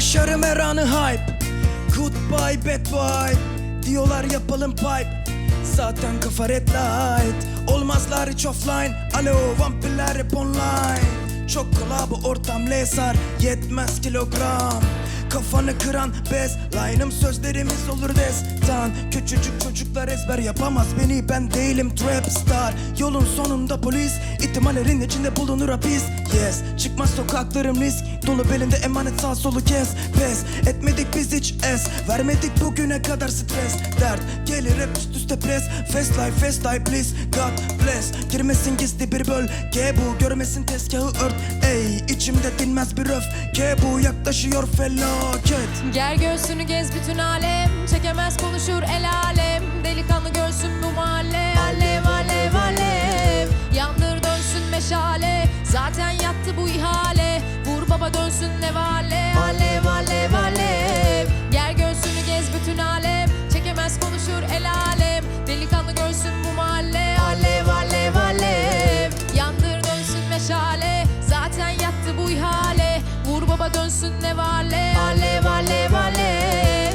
Yaşarım her anı hype. Goodbye bad boy. Diyorlar yapalım pipe. Zaten kafa red light. Olmazlar hiç offline. Alo vampirler hep online. Çok kola bu ortam lesar. Yetmez kilogram. Kafanı kıran bez. Line'ım sözlerimiz olur destan. Küçücük çocuklar ezber yapamaz beni. Ben değilim trap star. Yolun sonunda polis. İhtimallerin içinde bulunur hapis. Yes, çıkmaz sokaklarım risk. Dolu belinde emanet sağ solu kes. Pes etmedik biz hiç es. Vermedik bugüne kadar stres. Dert gelir hep üst üste pres. Fast life please God bless. Girmesin gizli bir bölge bu. Görmesin tezgahı ört. Ey içimde dinmez bir öfke bu. Yaklaşıyor felaket. Gel göğsünü gez bütün alem. Çekemez konuşur el alem. Delikanlı görsün bu mahalle. Alev alev alev. Yandır dönsün meşale. Zaten yattı bu ihale. Vur baba dönsün nevale. Alev alev alev. Gel göğsünü gez bütün alem. Çekemez konuşur el alem. Delikanlı görsün bu mahalle. Alev alev alev. Yandır dönsün meşale. Zaten yattı bu ihale. Vur baba dönsün nevale. Alev alev alev.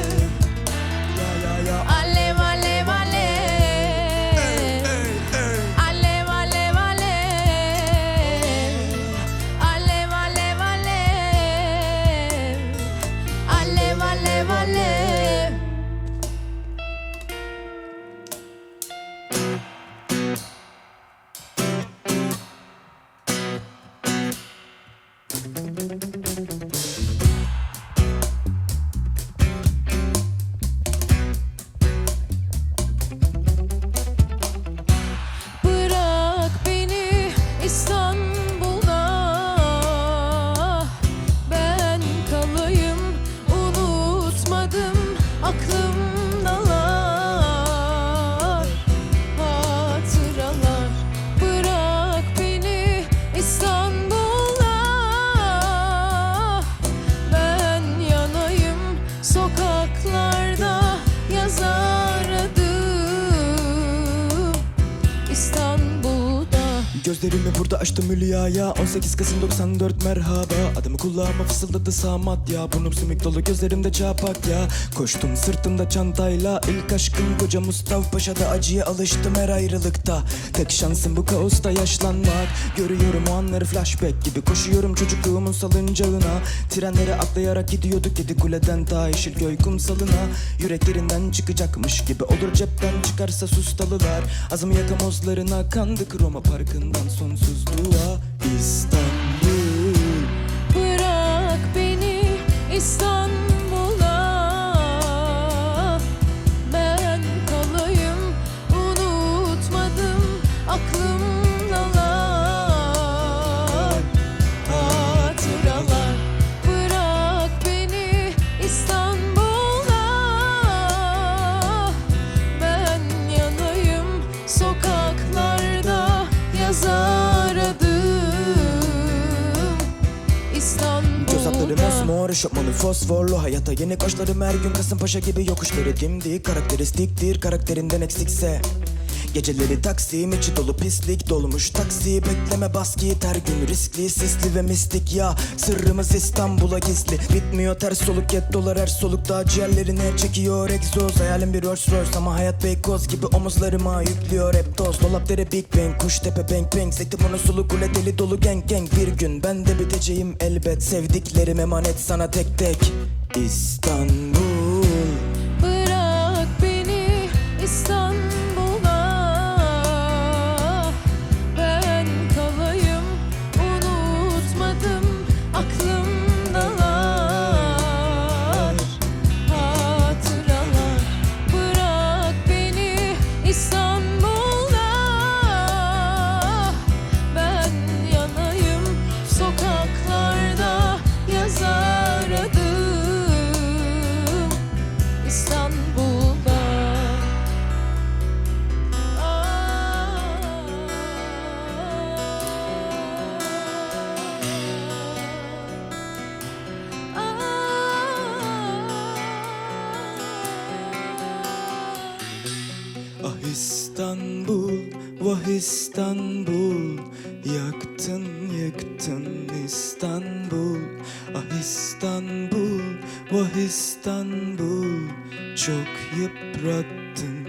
Alev alev alev. Alev alev alev. Alev alev alev. Alev alev alev. Bırak beni İstanbul'da, ben kalayım, unutmadım aklımdalar hatıralar. Bırak beni İstanbul'da, ben yanayım sokaklarda yazar adım İstanbul'da. Gözlerimi burada açtım hülyaya. 18 Kasım 94 merhaba. Adımı kulağıma fısıldadı Samat ya. Burnum sümük dolu gözlerimde çapak ya. Koştum sırtımda çantayla. İlk aşkım koca Mustafa Paşa'da. Acıya alıştım her ayrılıkta. Tek şansım bu kaosta yaşlanmak. Görüyorum o anları flashback gibi. Koşuyorum çocukluğumun salıncağına. Trenlere atlayarak gidiyorduk Yedi Kule'den ta Yeşilköy kumsalına. Yüreklerinden çıkacakmış gibi olur cepten çıkarsa sustalılar. Azım yakamozlarına kandık Roma Parkı'ndan sonsuz dua. İstanbul. Bırak beni İstanbul'a, ben kalayım, unutmadım aklımdalar hatıralar. Bırak beni İstanbul'a, ben yanayım sokaklarda yazar adım İstanbul'da. Göz hatları mosmor, eşofmanı fosforlu. Hayata yeni koşlarım her gün Kasımpaşa gibi yokuşları dimdik. Karakteristiktir karakterinden eksikse. Geceleri taksim içi dolu pislik dolmuş taksi. Bekleme bas git her gün riskli sisli ve mistik ya. Sırrımız İstanbul'a gizli. Bitmiyor ters soluk yet dolar her solukta. Ciğerlerine çekiyor egzoz. Hayalim bir Rolls Royce ama hayat Beykoz gibi. Omuzlarıma yüklüyor hep toz. Dolap dere Big Bang, kuş tepe bang bang. Zeytinburnu sulu kule deli dolu gang gang. Bir gün ben de biteceğim elbet. Sevdiklerim emanet sana tek tek. İstanbul. Bırak beni İstanbul'a, ben kalayım, unutmadım aklımdalar hatıralar. Bırak beni İstanbul'da, ben yanayım sokaklarda yazar adım Vah İstanbul, yaktın yıktın İstanbul. Ah İstanbul, vah İstanbul, çok yıprattın